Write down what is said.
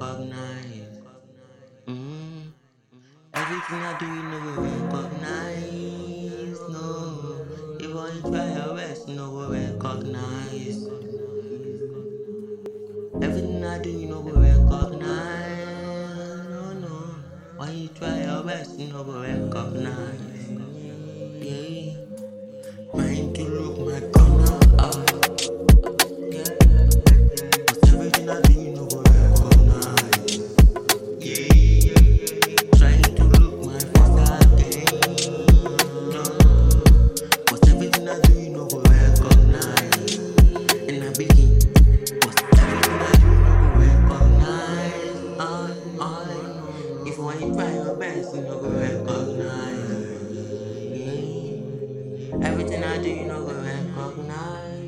recognize. Mm. Everything I do, you no go recognize. No, even if you try your best, you no go recognize. Everything I do, you no go recognize. No, no. When you try your best, you no go recognize. Yeah. Trying to look my corner. Cause everything I do, you no go recognize. Yeah. Trying to look my father again. No. Cause everything I do, you no go recognize. And I begin. Cause everything I do, you no go recognize. If you want try your best, you no go recognize. Yeah. Everything I do, you no go recognize.